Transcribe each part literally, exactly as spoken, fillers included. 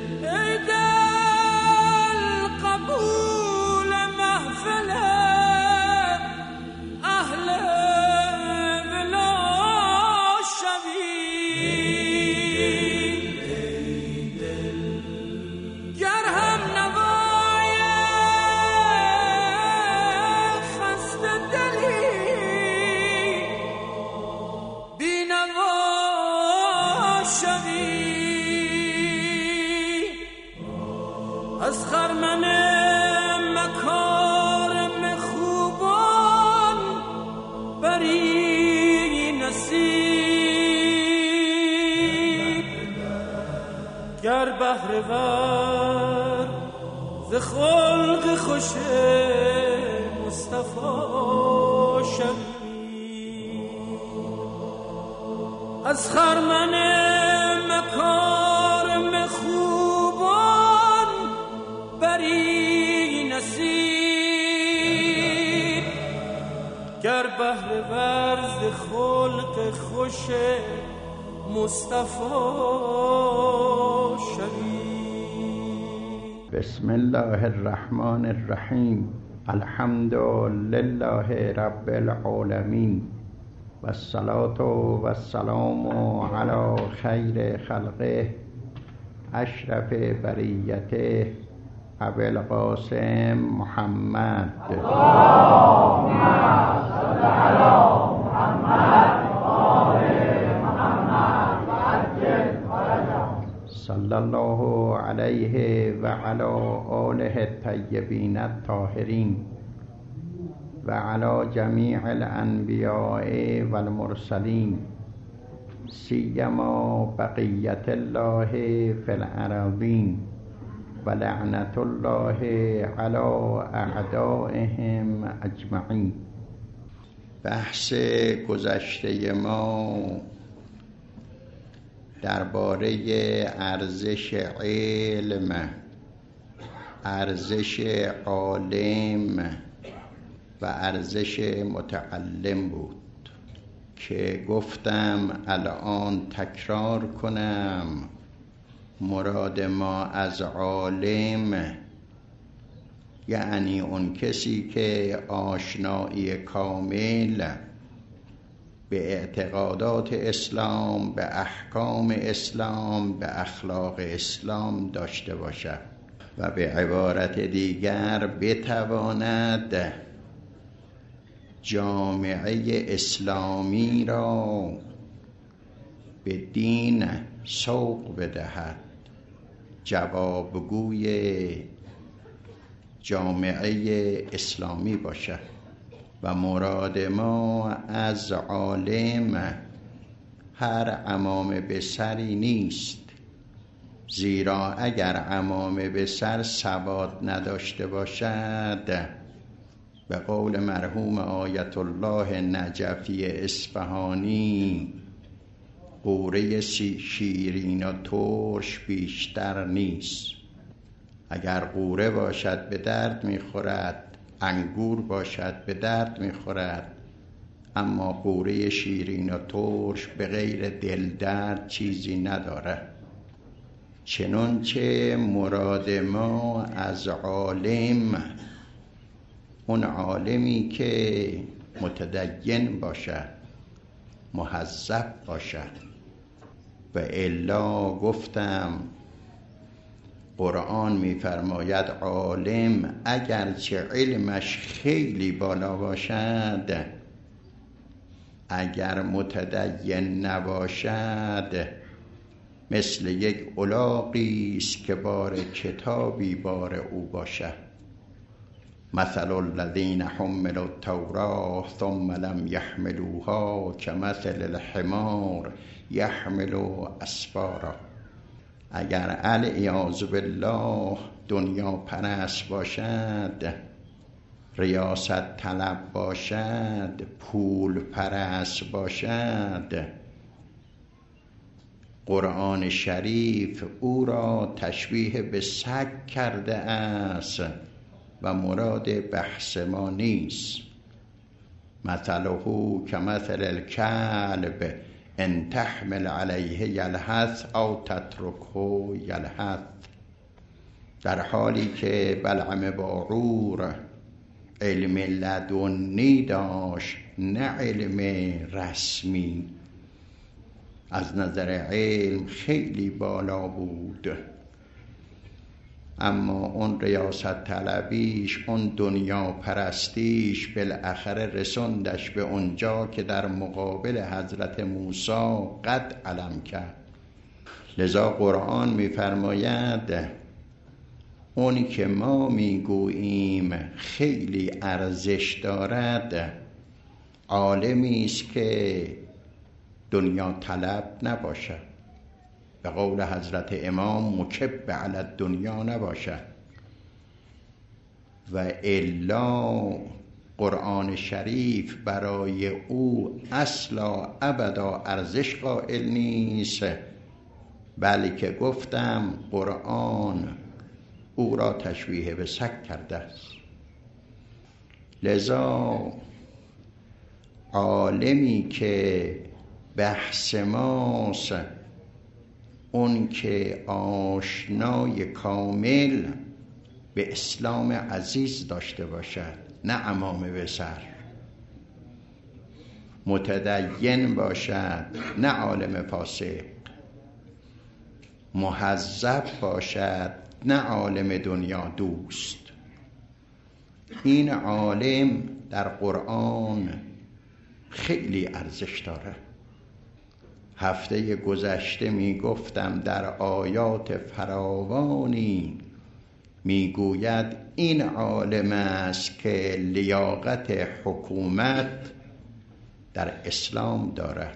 از خرمن مکارم خوبان بری نصیب، گر بهره ور ز خلق خوش مصطفی شوی. از خرمن مکارم خوبان بری نصیب، گر بهره ور ز خلق خوش مصطفی شوی. بسم الله الرحمن الرحیم. الحمد لله رب العالمین و الصلاة و السلام علی خیر خلقه اشرف بریته ابی القاسم محمد. اللهم صل علی محمد و آل محمد و عجل فرجهم. صلی الله علیه و علی آله الطیبین الطاهرین و علی جمیع الانبیاء و المرسلین، سیما بقیت الله فی الارضین و لعنت الله علی اعدائهم اجمعین. بحث گذشته ما درباره ارزش علم، ارزش عالم و ارزش متعلم بود که گفتم الان تکرار کنم. مراد ما از عالم یعنی اون کسی که آشنایی کامل به اعتقادات اسلام، به احکام اسلام، به اخلاق اسلام داشته باشد و به عبارت دیگر بتواند جامعه اسلامی را به دین سوق بدهد، جوابگوی جامعه اسلامی باشد. و مراد ما از عالم هر عمامه به سری نیست، زیرا اگر عمامه به سر سواد نداشته باشد، به قول مرحوم آیت الله نجفی اصفهانی، قوره شیرین و ترش بیشتر نیست. اگر قوره باشد به درد میخورد، انگور باشد به درد میخورد، اما قوره شیرین و ترش به غیر دل درد چیزی ندارد. چنانچه مراد ما از عالم اون عالمی که متدین باشد، مهذب باشد. و الا گفتم قرآن می‌فرماید عالم اگرچه علمش خیلی بالا باشد، اگر متدین نباشد مثل یک الاغی است که بار کتابی بار او باشد. مثل الذین حملوا التوراة ثم لم يحملوها كمثل الحمار يحمل اسفارا. اگر العیاذ بالله دنیا پرست باشد، ریاست طلب باشد، پول پرست باشد، قرآن شریف او را تشبیه به سگ کرده است و مراد بحث ما نیست. مثله کمثل الکلب ان تحمل علیه یلهث او تترکه یلهث. در حالی که بلعم باعور علم لدنی داشت، نه علم رسمی، از نظر علم خیلی بالا بود، اما اون ریاست طلبیش، اون دنیا پرستیش بالاخره رسوندش به اونجا که در مقابل حضرت موسی قد علم کرد. لذا قرآن می‌فرماید اونی که ما میگوییم خیلی ارزش دارد، عالمی است که دنیا طلب نباشد، به قول حضرت امام مکب علی الدنیا نباشد، و الا قرآن شریف برای او اصلا ابدا ارزش قائل نیست، بلکه گفتم قرآن او را تشبیه به سگ کرده است. لذا عالمی که بحث ماست، اون که آشنای کامل به اسلام عزیز داشته باشد، نه عمامه به سر، متدین باشد، نه عالم فاسق، مهذب باشد، نه عالم دنیا دوست. این عالم در قرآن خیلی ارزش داره. هفته گذشته می گفتم در آیات فراوانی می گوید این عالم است که لیاقت حکومت در اسلام دارد.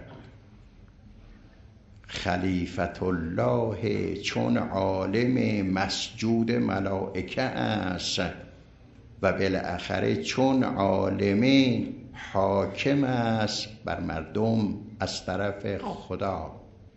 خلیفت الله چون عالم مسجود ملائکه است و بالاخره چون عالم حاکم است بر مردم از طرف خدا.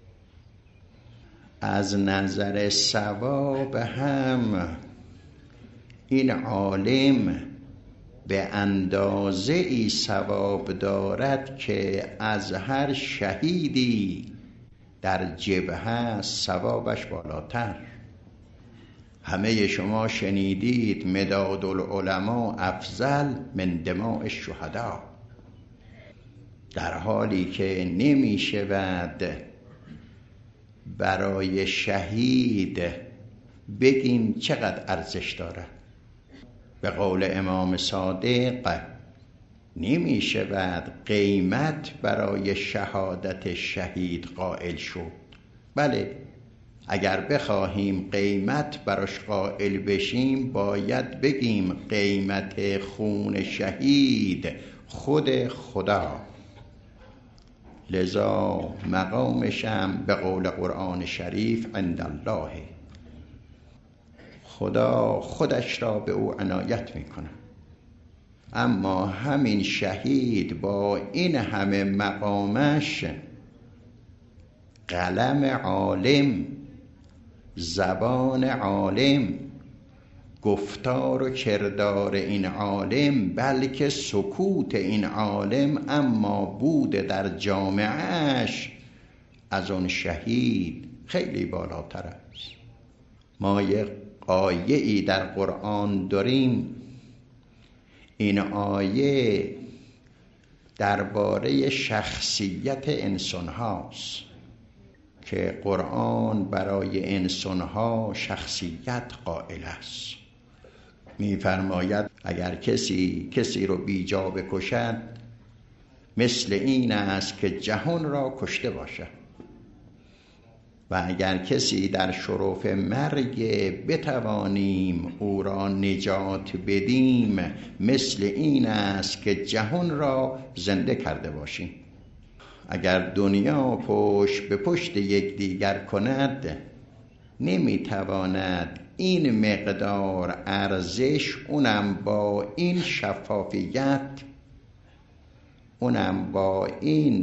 از نظر ثواب هم این عالم به اندازه ای ثواب دارد که از هر شهیدی در جبهه ثوابش بالاتر. همه شما شنیدید مداد العلماء افضل من دماء الشهداء، در حالی که نمی شود برای شهید بگیم چقدر ارزش داره. به قول امام صادق نمی شود قیمت برای شهادت شهید قائل شد. بله، اگر بخواهیم قیمت براش قائل بشیم باید بگیم قیمت خون شهید خود خدا. لذا مقامشم به قول قرآن شریف عند الله، خدا خودش را به او عنایت میکنه. اما همین شهید با این همه مقامش، قلم عالم، زبان عالم، گفتار و کردار این عالم، بلکه سکوت این عالم اما بود در جامعهش از اون شهید خیلی بالاتر است. ما یک آیه‌ای در قرآن داریم، این آیه درباره شخصیت انسان هاست که قرآن برای انسان ها شخصیت قائل است. می‌فرماید اگر کسی کسی رو بیجا بکشد مثل این است که جهان را کشته باشد، و اگر کسی در شرف مرگ بتوانیم او را نجات بدیم مثل این است که جهان را زنده کرده باشیم. اگر دنیا پشت به پشت یکدیگر کند نمیتواند این مقدار ارزش، اونم با این شفافیت، اونم با این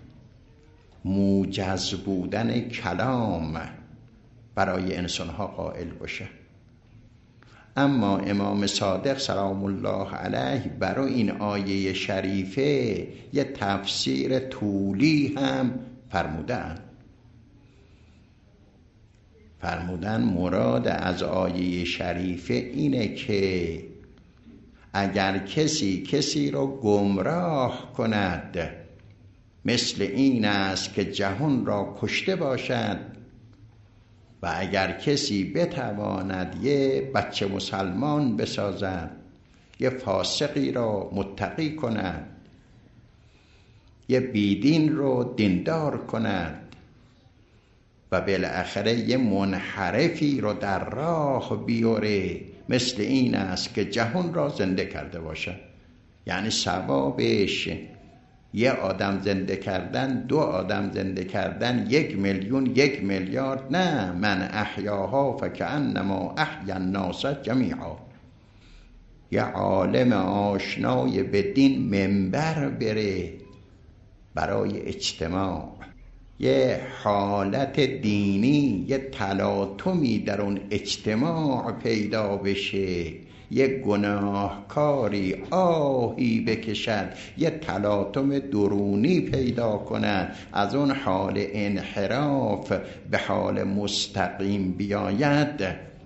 موجز بودن کلام برای انسانها قائل باشه. اما امام صادق سلام الله علیه برای این آیه شریفه یه تفسیر طولی هم فرمودند. فرمودن مراد از آیه شریفه اینه که اگر کسی کسی را گمراه کند مثل این است که جهان را کشته باشد، و اگر کسی بتواند یه بچه مسلمان بسازد، یه فاسقی را متقی کند، یه بیدین رو دیندار کند و بالاخره یه منحرفی رو در راه بیاره، مثل این است که جهان را زنده کرده باشد. یعنی ثوابش یه آدم زنده کردن، دو آدم زنده کردن، یک میلیون، یک میلیارد نه. من احیاها فکأنما احیا الناس جمیعا. یه عالم آشنای به دین منبر بره برای اجتماع، یه حالت دینی، یه تلاطمی در اون اجتماع پیدا بشه، یه گناهکاری آهی بکشد، یه تلاطم درونی پیدا کند، از اون حال انحراف به حال مستقیم بیاید.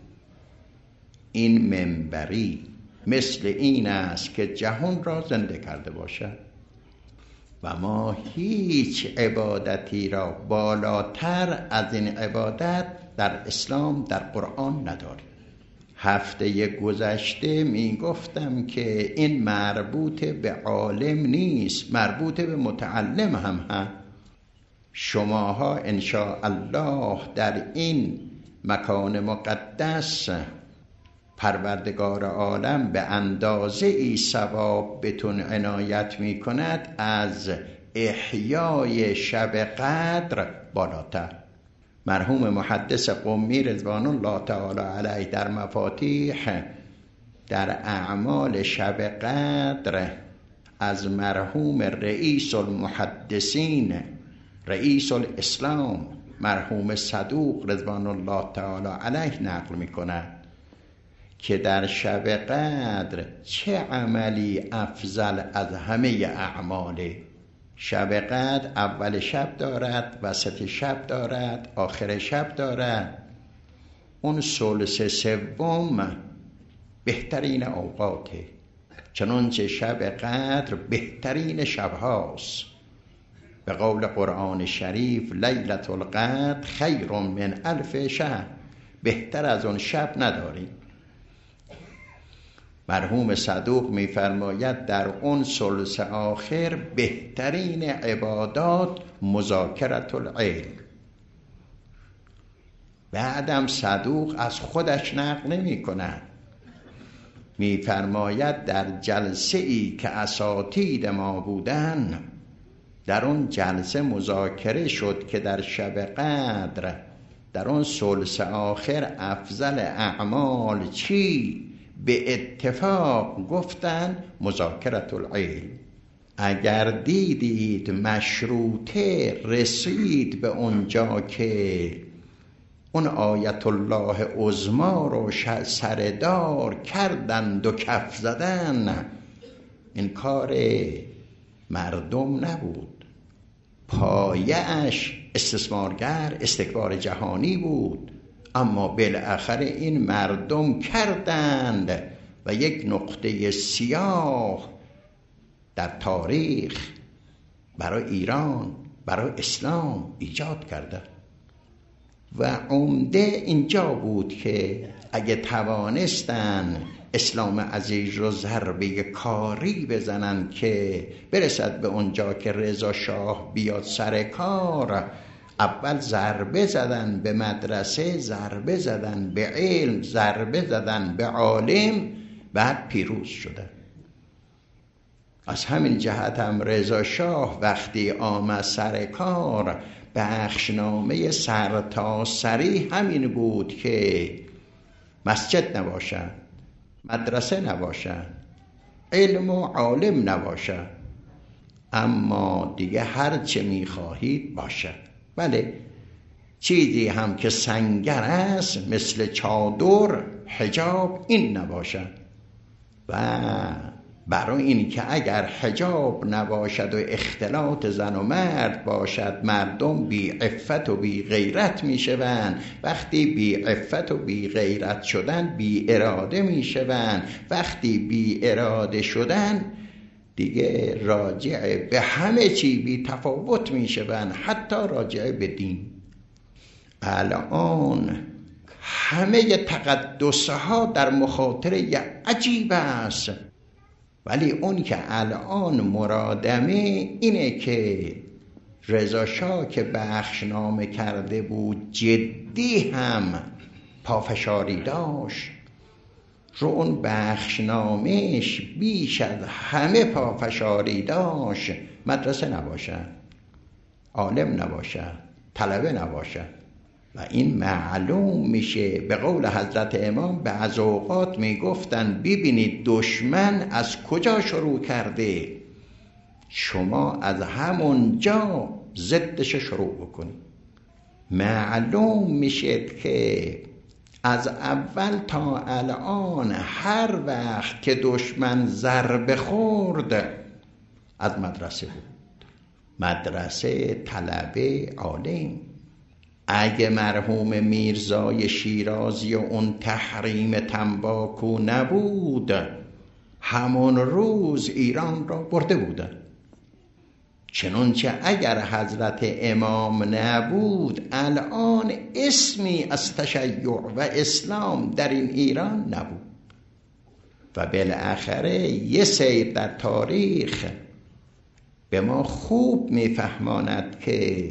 این منبری مثل این است که جهان را زنده کرده باشد. و ما هیچ عبادتی را بالاتر از این عبادت در اسلام، در قرآن نداریم. هفته گذشته می گفتم که این مربوط به عالم نیست، مربوط به متعلم هم هست. شماها انشاءالله در این مکان مقدس پروردگار عالم به اندازه ای ثواب بتون عنایت می کند از احیای شب قدر بالاتر. مرحوم محدث قمی رضوان الله تعالی علیه در مفاتیح در اعمال شب قدر از مرحوم رئیس المحدثین، رئیس الاسلام، مرحوم صدوق رضوان الله تعالی علیه نقل می کند که در شب قدر چه عملی افضل از همه اعماله. شب قدر اول شب دارد، وسط شب دارد، آخر شب دارد. اون ثلث سوم بهترین اوقاته، چنانچه شب قدر بهترین شبهاست. به قول قرآن شریف لیلة القدر خیر من الف شهر، بهتر از اون شب نداریم. مرحوم صدوق می‌فرماید در اون ثلث آخر بهترین عبادات مذاکرة العلم. بعدم صدوق از خودش نقل نمی کند، می‌فرماید در جلسه ای که اساتید ما بودن، در اون جلسه مذاکره شد که در شب قدر در اون ثلث آخر افضل اعمال چی؟ به اتفاق گفتن مذاکرة العلم. اگر دیدید مشروطه رسید به اونجا که اون آیت الله عظما رو سردار کردند و کف زدن، این کار مردم نبود، پایه‌اش استثمارگر، استکبار جهانی بود. اما بالاخره این مردم کردند و یک نقطه سیاه در تاریخ برای ایران، برای اسلام ایجاد کردند. و عمده اینجا بود که اگه توانستن اسلام عزیز رو ضربه کاری بزنن که برسد به اونجا که رضا شاه بیاد سر کار، اول ضربه زدن به مدرسه، ضربه زدن به علم، ضربه زدن به عالم، بعد پیروز شدن. از همین جهت هم رضا شاه وقتی آمد سر کار، بخشنامه سرتاسری همین بود که مسجد نباشد، مدرسه نباشد، علم و عالم نباشد، اما دیگه هر چه میخواهید باشد. بله، چیزی هم که سنگر است مثل چادر، حجاب، این نباشد. و برای این که اگر حجاب نباشد و اختلاط زن و مرد باشد، مردم بی عفت و بی غیرت می شوند. وقتی بی عفت و بی غیرت شدن، بی اراده می شوند. وقتی بی اراده شدن دیگه راجع به همه چی بی تفاوت می شوند، حتی راجع به دین. الان همه تقدسها در مخاطره عجیب است، ولی اون که الان مرادمه اینه که رضا شاه که بخشنامه کرده بود جدی هم پافشاری داشت، رو اون بخشنامهش بیش از همه پافشاری داشت مدرسه نباشد، عالم نباشد، طلبه نباشد. و این معلوم میشه. به قول حضرت امام بعض اوقات میگفتن ببینید دشمن از کجا شروع کرده، شما از همون جا ضدش شروع بکنید. معلوم میشه که از اول تا الان هر وقت که دشمن ضربه خورد از مدرسه بود، مدرسه، طلبه، عالم. اگه مرحوم میرزای شیرازی و اون تحریم تنباکو نبود، همون روز ایران را برده بودن. چنانچه اگر حضرت امام نبود، الان اسمی از تشیع و اسلام در این ایران نبود. و بالاخره یه سیر در تاریخ به ما خوب میفهماند که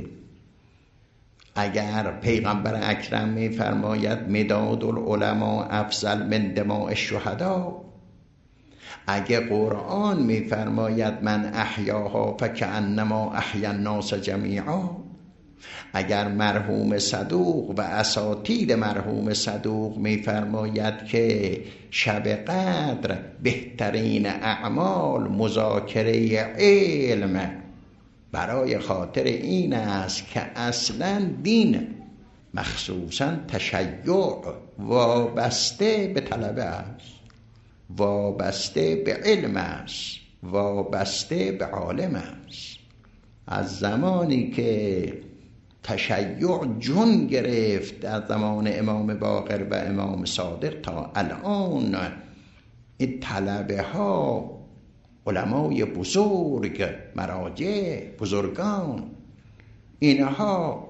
اگر پیغمبر اکرم میفرماید مداد العلماء افضل من دماء الشهدا، اگه قرآن میفرماید من احیاها فکأنما احیا الناس جمیعا، اگر مرحوم صدوق و اساتید مرحوم صدوق میفرماید که شب قدر بهترین اعمال مذاکره علم، برای خاطر این است که اصلا دین مخصوصا تشیع وابسته به طلبه است، وابسته به علم است، وابسته به عالم است. از زمانی که تشیع جون گرفت در زمان امام باقر و امام صادق تا الان، این طلبه ها علمای بزرگ، مراجع، بزرگان، اینها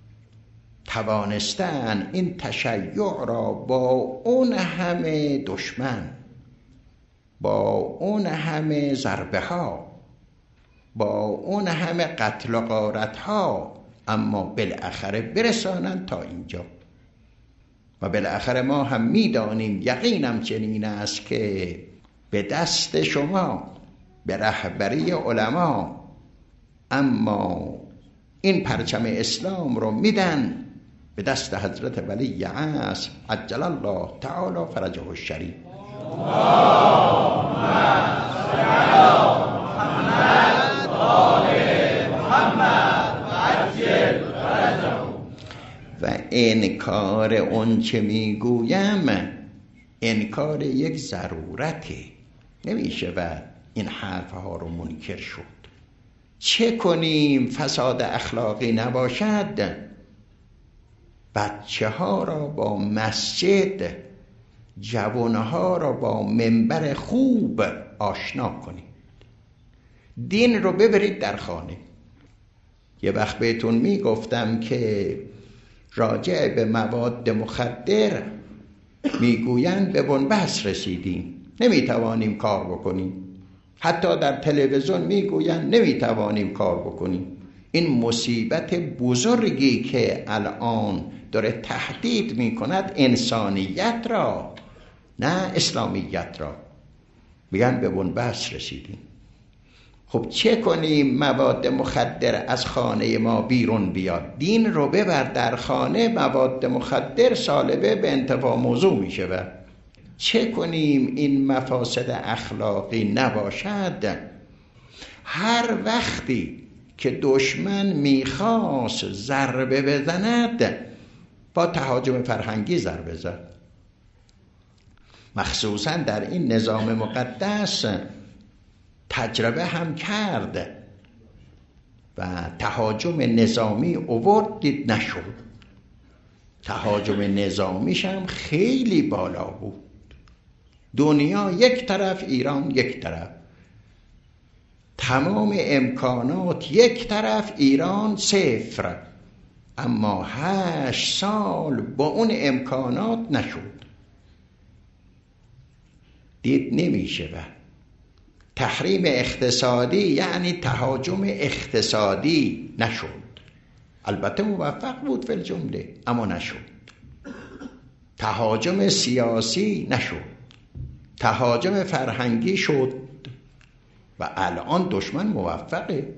توانستن این تشیع را با اون همه دشمن، با اون همه ضربه ها، با اون همه قتل و غارت ها، اما بالاخره برسانند تا اینجا. و بالاخره ما هم میدانیم، یقینم چنین است که به دست شما، به رهبری علما، اما این پرچم اسلام رو میدن به دست حضرت ولی عصر عجل الله تعالی فرجه الشریف. و انکار اون چه میگویم انکار یک ضرورته، نمیشه و این حرفها رو منکر شد. چه کنیم فساد اخلاقی نباشد؟ بچه ها را با مسجد، جوانها را با منبر خوب آشنا کنید. دین رو ببرید در خانه. یه وقت بهتون میگفتم که راجع به مواد مخدر میگویند به بنبست رسیدیم، نمیتوانیم کار بکنیم. حتی در تلویزیون میگویند نمیتوانیم کار بکنیم. این مصیبت بزرگی که الان داره تهدید میکند انسانیت را، نه اسلامیت را. میگن به بنبست رسیدیم. خب چه کنیم مواد مخدر از خانه ما بیرون بیاد؟ دین رو ببر در خانه، مواد مخدر سالبه به انتفاع موضوع میشه. و چه کنیم این مفاسد اخلاقی نباشد؟ هر وقتی که دشمن میخواست ضربه بزند، با تهاجم فرهنگی ضربه زد. مخصوصا در این نظام مقدس تجربه هم کرد و تهاجم نظامی اوورد، دید نشد. تهاجم نظامیش هم خیلی بالا بود. دنیا یک طرف، ایران یک طرف، تمام امکانات یک طرف، ایران صفر. اما هشت سال با اون امکانات نشد. دید نمیشه. و تحریم اقتصادی یعنی تهاجم اقتصادی نشد. البته موفق بود فی الجمله، اما نشد. تهاجم سیاسی نشد. تهاجم فرهنگی شد و الان دشمن موفقه.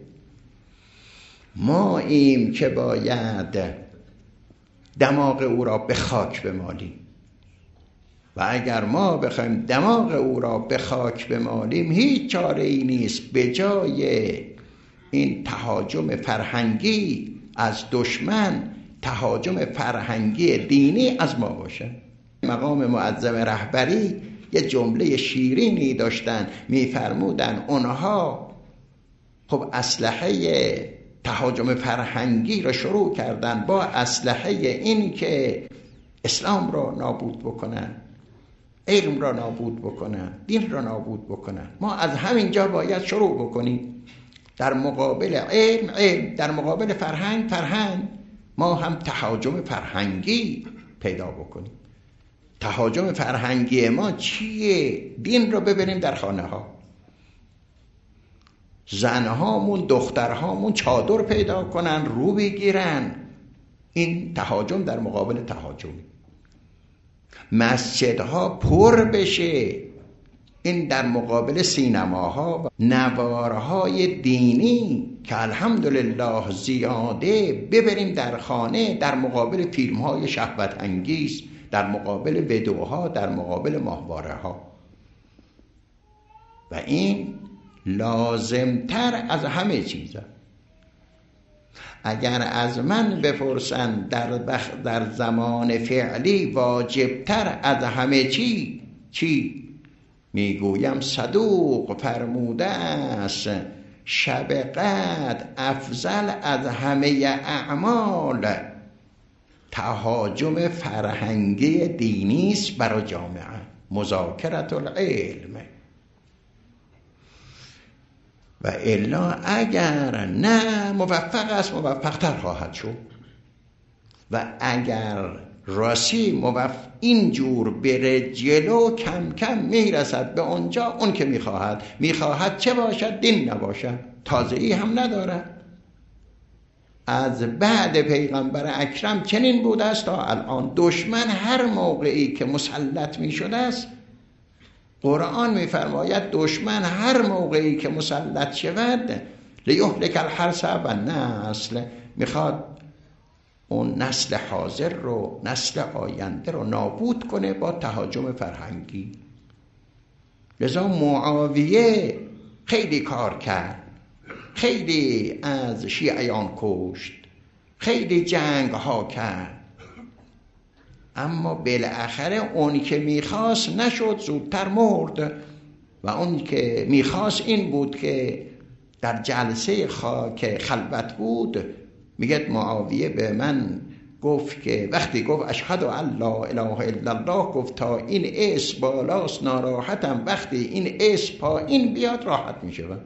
ما ایم که باید دماغ او را به خاک بمالیم و اگر ما بخوایم دماغ او را به خاک بمالیم هیچ چاره ای نیست به جای این تهاجم فرهنگی از دشمن تهاجم فرهنگی دینی از ما باشه. مقام معظم رهبری یه جمله شیرینی داشتن، میفرمودن اونها خب اسلحه تهاجم فرهنگی را شروع کردن با اسلحه این که اسلام را نابود بکنن، علم را نابود بکنن، دین را نابود بکنن. ما از همینجا باید شروع بکنیم. در مقابل علم علم، در مقابل فرهنگ فرهنگ. ما هم تهاجم فرهنگی پیدا بکنیم. تهاجم فرهنگی ما چیه؟ دین رو ببریم در خانه ها. زنهامون دخترهامون چادر پیدا کنن، رو بگیرن. این تهاجم در مقابل تهاجم. مسجدها پر بشه، این در مقابل سینماها و نوارهای دینی که الحمدلله زیاده ببریم در خانه، در مقابل فیلمهای شهوت انگیز، در مقابل ویدئوها، در مقابل ماهواره ها. و این لازمتر از همه چیزه. اگر از من بپرسن در, بخ... در زمان فعلی واجبتر از همه چی چی؟ میگویم صدوق فرموده است شب قدر افضل از همه اعمال تهاجم فرهنگی دینی است برای جامعه، مذاکرت العلم. و الا اگر نه موفق است، موفقتر خواهد شد. و اگر راستی موفق اینجور بره جلو، کم کم میرسد به اونجا اون که میخواهد. میخواهد چه باشد؟ دین نباشد، تازه‌ای هم ندارد. از بعد پیغمبر اکرم چنین بوده است تا الان. دشمن هر موقعی که مسلط میشده است، قرآن میفرماید دشمن هر موقعی که مسلط شود لیهلک الحرث و النسل، میخواد اون نسل حاضر رو، نسل آینده رو نابود کنه با تهاجم فرهنگی. لذا معاویه خیلی کار کرد، خیلی از شیعیان کشت، خیلی جنگ ها کرد، اما بالاخره اون که میخواست نشد، زودتر مرد. و اون که میخواست این بود که در جلسه خاک خلوت بود، میگه معاویه به من گفت که وقتی گفت اشهد ان لا اله الا الله، گفت تا این اسم بالاست ناراحتم، وقتی این اسم پایین بیاد راحت میشم.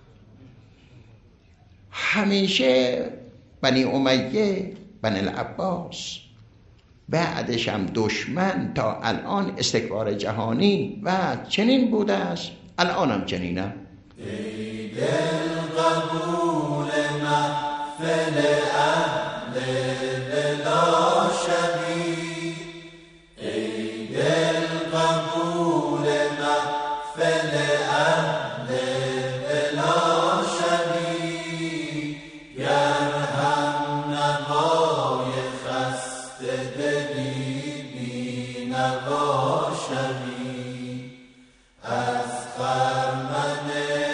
همیشه بنی امیه، بنی العباس، بعدش هم دشمن تا الان استکبار جهانی و چنین بوده است، الان هم چنینم. ای دل قبول محفل اهل بلا شبی، ای دل قبول محفل اهل بلا شبی، گر هم نوای خسته دلی بی نوا شبی، از خرمن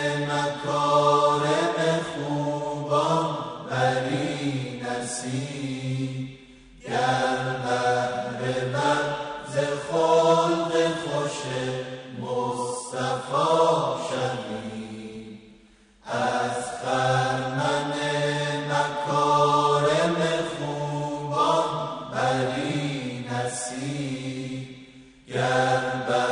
مکارم خوبان بری نصیب، گر بهره ور ز خلق خوش مصطفی شوی. گر